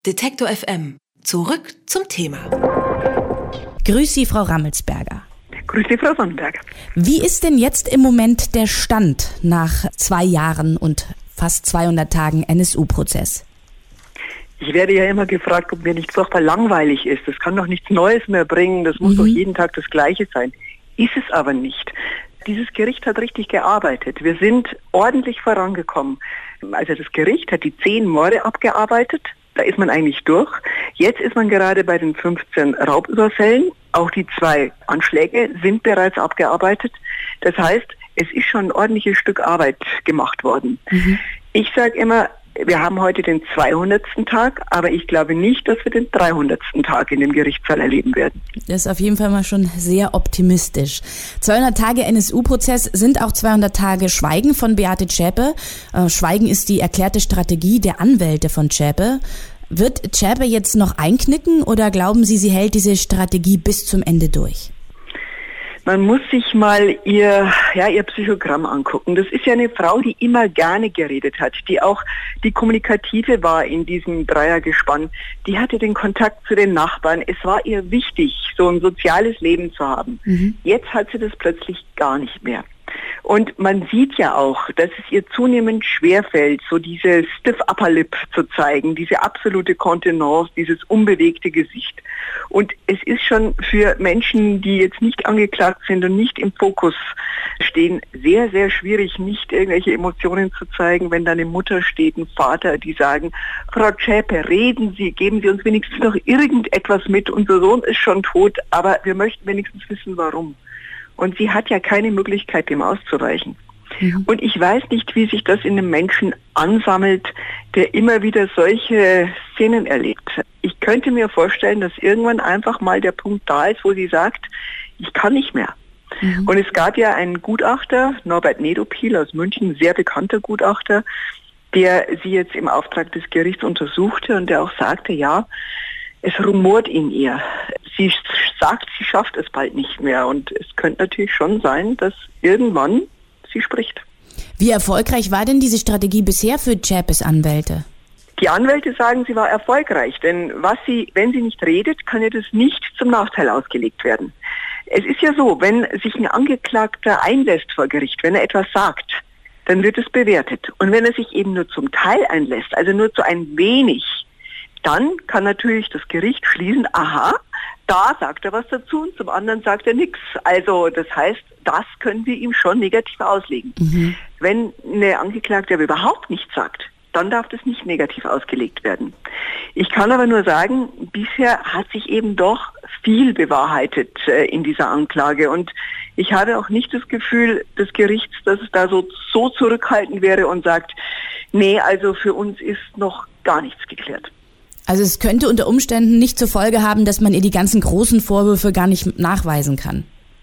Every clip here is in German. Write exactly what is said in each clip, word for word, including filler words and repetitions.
Detektor F M. Zurück zum Thema. Grüß Sie, Frau Rammelsberger. Grüß Sie, Frau Sonnenberg. Wie ist denn jetzt im Moment der Stand nach zwei Jahren und fast zweihundert Tagen N S U-Prozess? Ich werde ja immer gefragt, ob mir nicht furchtbar langweilig ist. Das kann doch nichts Neues mehr bringen. Das muss Mhm. doch jeden Tag das Gleiche sein. Ist es aber nicht. Dieses Gericht hat richtig gearbeitet. Wir sind ordentlich vorangekommen. Also das Gericht hat die zehn Morde abgearbeitet. Da ist man eigentlich durch. Jetzt ist man gerade bei den fünfzehn Raubüberfällen. Auch die zwei Anschläge sind bereits abgearbeitet. Das heißt, es ist schon ein ordentliches Stück Arbeit gemacht worden. Mhm. Ich sage immer, wir haben heute den zweihundertsten Tag, aber ich glaube nicht, dass wir den dreihundertsten Tag in dem Gerichtssaal erleben werden. Das ist auf jeden Fall mal schon sehr optimistisch. zweihundert Tage N S U-Prozess sind auch zweihundert Tage Schweigen von Beate Zschäpe. Äh, Schweigen ist die erklärte Strategie der Anwälte von Zschäpe. Wird Zschäpe jetzt noch einknicken oder glauben Sie, sie hält diese Strategie bis zum Ende durch? Man muss sich mal ihr, ja, ihr Psychogramm angucken. Das ist ja eine Frau, die immer gerne geredet hat, die auch die Kommunikative war in diesem Dreiergespann. Die hatte den Kontakt zu den Nachbarn. Es war ihr wichtig, so ein soziales Leben zu haben. Mhm. Jetzt hat sie das plötzlich gar nicht mehr. Und man sieht ja auch, dass es ihr zunehmend schwerfällt, so diese stiff upper lip zu zeigen, diese absolute Kontenance, dieses unbewegte Gesicht. Und es ist schon für Menschen, die jetzt nicht angeklagt sind und nicht im Fokus stehen, sehr, sehr schwierig, nicht irgendwelche Emotionen zu zeigen, wenn da eine Mutter steht, ein Vater, die sagen, Frau Zschäpe, reden Sie, geben Sie uns wenigstens noch irgendetwas mit, unser Sohn ist schon tot, aber wir möchten wenigstens wissen, warum. Und sie hat ja keine Möglichkeit, dem auszuweichen. Mhm. Und ich weiß nicht, wie sich das in einem Menschen ansammelt, der immer wieder solche Szenen erlebt. Ich könnte mir vorstellen, dass irgendwann einfach mal der Punkt da ist, wo sie sagt, ich kann nicht mehr. Mhm. Und es gab ja einen Gutachter, Norbert Nedopil aus München, ein sehr bekannter Gutachter, der sie jetzt im Auftrag des Gerichts untersuchte und der auch sagte, ja, es rumort in ihr. Sie sagt, sie schafft es bald nicht mehr. Und es könnte natürlich schon sein, dass irgendwann sie spricht. Wie erfolgreich war denn diese Strategie bisher für Zschäpes Anwälte? Die Anwälte sagen, sie war erfolgreich. Denn was sie, wenn sie nicht redet, kann ihr das nicht zum Nachteil ausgelegt werden. Es ist ja so, wenn sich ein Angeklagter einlässt vor Gericht, wenn er etwas sagt, dann wird es bewertet. Und wenn er sich eben nur zum Teil einlässt, also nur zu ein wenig, dann kann natürlich das Gericht schließen, aha, da sagt er was dazu und zum anderen sagt er nichts. Also das heißt, das können wir ihm schon negativ auslegen. Mhm. Wenn eine Angeklagte aber überhaupt nichts sagt, dann darf das nicht negativ ausgelegt werden. Ich kann aber nur sagen, bisher hat sich eben doch viel bewahrheitet äh, in dieser Anklage und ich habe auch nicht das Gefühl des Gerichts, dass es da so, so zurückhaltend wäre und sagt, nee, also für uns ist noch gar nichts geklärt. Also es könnte unter Umständen nicht zur Folge haben, dass man ihr die ganzen großen Vorwürfe gar nicht nachweisen kann.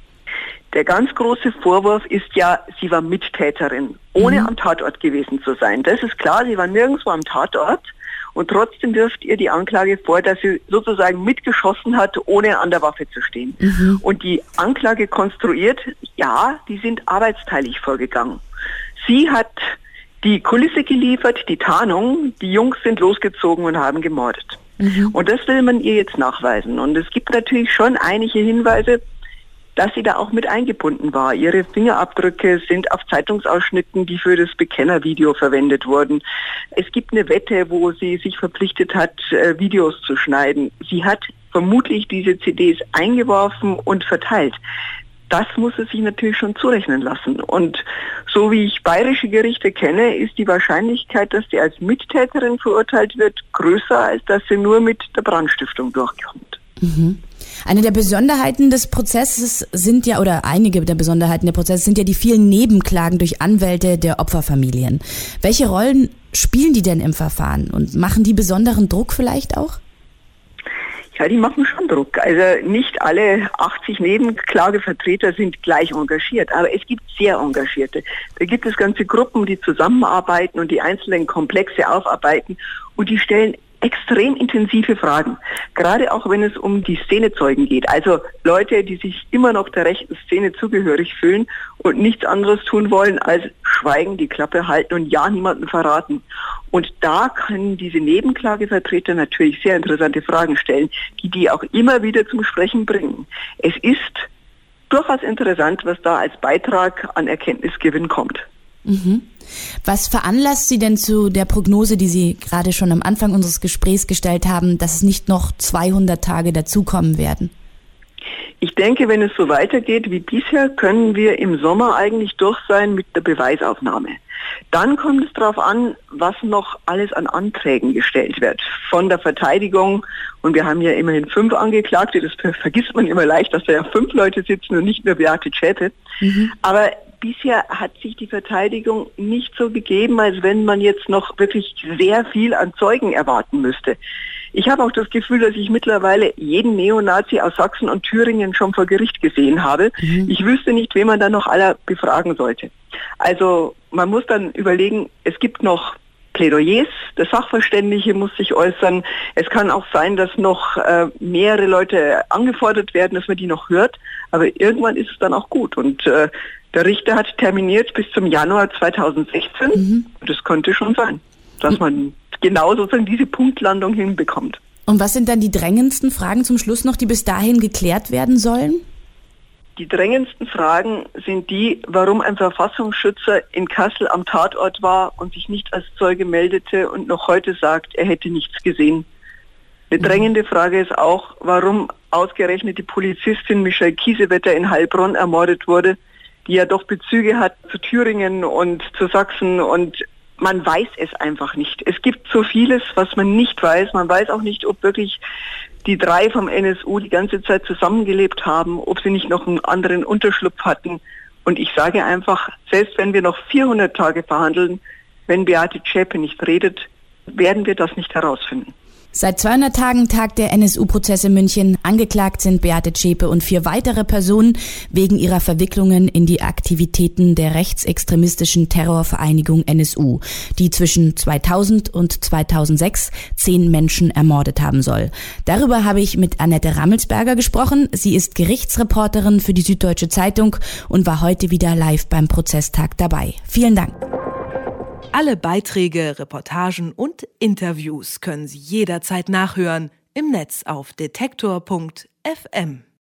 Der ganz große Vorwurf ist ja, sie war Mittäterin, ohne mhm. am Tatort gewesen zu sein. Das ist klar, sie war nirgendwo am Tatort und trotzdem wirft ihr die Anklage vor, dass sie sozusagen mitgeschossen hat, ohne an der Waffe zu stehen. Mhm. Und die Anklage konstruiert, ja, die sind arbeitsteilig vorgegangen. Sie hat die Kulisse geliefert, die Tarnung, die Jungs sind losgezogen und haben gemordet. Mhm. Und das will man ihr jetzt nachweisen. Und es gibt natürlich schon einige Hinweise, dass sie da auch mit eingebunden war. Ihre Fingerabdrücke sind auf Zeitungsausschnitten, die für das Bekennervideo verwendet wurden. Es gibt eine Wette, wo sie sich verpflichtet hat, Videos zu schneiden. Sie hat vermutlich diese C Ds eingeworfen und verteilt. Das muss es sich natürlich schon zurechnen lassen. Und so wie ich bayerische Gerichte kenne, ist die Wahrscheinlichkeit, dass sie als Mittäterin verurteilt wird, größer, als dass sie nur mit der Brandstiftung durchkommt. Mhm. Eine der Besonderheiten des Prozesses sind ja, oder einige der Besonderheiten der Prozesse sind ja die vielen Nebenklagen durch Anwälte der Opferfamilien. Welche Rollen spielen die denn im Verfahren und machen die besonderen Druck vielleicht auch? Ja, die machen schon Druck. Also nicht alle achtzig Nebenklagevertreter sind gleich engagiert, aber es gibt sehr Engagierte. Da gibt es ganze Gruppen, die zusammenarbeiten und die einzelnen Komplexe aufarbeiten und die stellen extrem intensive Fragen, gerade auch wenn es um die Szenezeugen geht. Also Leute, die sich immer noch der rechten Szene zugehörig fühlen und nichts anderes tun wollen, als schweigen, die Klappe halten und ja niemanden verraten. Und da können diese Nebenklagevertreter natürlich sehr interessante Fragen stellen, die die auch immer wieder zum Sprechen bringen. Es ist durchaus interessant, was da als Beitrag an Erkenntnisgewinn kommt. Mhm. Was veranlasst Sie denn zu der Prognose, die Sie gerade schon am Anfang unseres Gesprächs gestellt haben, dass es nicht noch zweihundert Tage dazukommen werden? Ich denke, wenn es so weitergeht wie bisher, können wir im Sommer eigentlich durch sein mit der Beweisaufnahme. Dann kommt es darauf an, was noch alles an Anträgen gestellt wird. Von der Verteidigung, und wir haben ja immerhin fünf Angeklagte, das vergisst man immer leicht, dass da ja fünf Leute sitzen und nicht nur Beate Zschäpe. Mhm. Aber bisher hat sich die Verteidigung nicht so gegeben, als wenn man jetzt noch wirklich sehr viel an Zeugen erwarten müsste. Ich habe auch das Gefühl, dass ich mittlerweile jeden Neonazi aus Sachsen und Thüringen schon vor Gericht gesehen habe. Mhm. Ich wüsste nicht, wen man da noch aller befragen sollte. Also man muss dann überlegen, es gibt noch Plädoyers, der Sachverständige muss sich äußern. Es kann auch sein, dass noch äh, mehrere Leute angefordert werden, dass man die noch hört. Aber irgendwann ist es dann auch gut. Und äh, der Richter hat terminiert bis zum Januar zweitausendsechzehn. Mhm. Das könnte schon sein, dass man genau sozusagen diese Punktlandung hinbekommt. Und was sind dann die drängendsten Fragen zum Schluss noch, die bis dahin geklärt werden sollen? Die drängendsten Fragen sind die, warum ein Verfassungsschützer in Kassel am Tatort war und sich nicht als Zeuge meldete und noch heute sagt, er hätte nichts gesehen. Eine drängende Frage ist auch, warum ausgerechnet die Polizistin Michelle Kiesewetter in Heilbronn ermordet wurde, die ja doch Bezüge hat zu Thüringen und zu Sachsen, und man weiß es einfach nicht. Es gibt so vieles, was man nicht weiß. Man weiß auch nicht, ob wirklich die drei vom N S U die ganze Zeit zusammengelebt haben, ob sie nicht noch einen anderen Unterschlupf hatten. Und ich sage einfach, selbst wenn wir noch vierhundert Tage verhandeln, wenn Beate Zschäpe nicht redet, werden wir das nicht herausfinden. Seit zweihundert Tagen tagt der N S U-Prozess in München. Angeklagt sind Beate Zschäpe und vier weitere Personen wegen ihrer Verwicklungen in die Aktivitäten der rechtsextremistischen Terrorvereinigung N S U, die zwischen zweitausend und zweitausendsechs zehn Menschen ermordet haben soll. Darüber habe ich mit Annette Rammelsberger gesprochen. Sie ist Gerichtsreporterin für die Süddeutsche Zeitung und war heute wieder live beim Prozesstag dabei. Vielen Dank. Alle Beiträge, Reportagen und Interviews können Sie jederzeit nachhören im Netz auf detektor punkt f m.